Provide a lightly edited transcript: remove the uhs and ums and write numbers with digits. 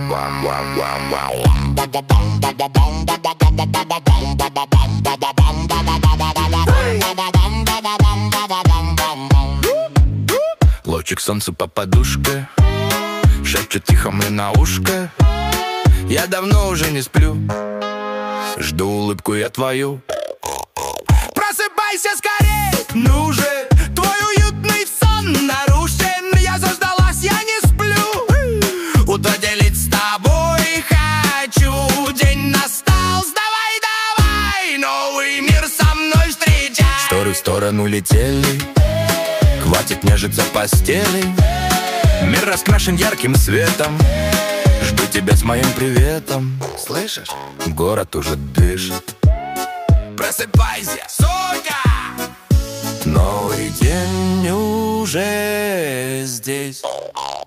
Лучик солнца по подушке шепчет тихо мне на ушко. Я давно уже не сплю, жду улыбку я твою. Просыпайся скорей, ну же, твой уютный сон нарушен. Я заждалась, я не сплю, утро делить с тобой хочу. День настал, сдавай, давай, новый мир со мной встречай. Шторы в сторону летели, хватит нежиться в постели. Мир раскрашен ярким светом, жду тебя с моим приветом. Слышишь? Город уже дышит. Просыпайся, сука! Новый день уже здесь.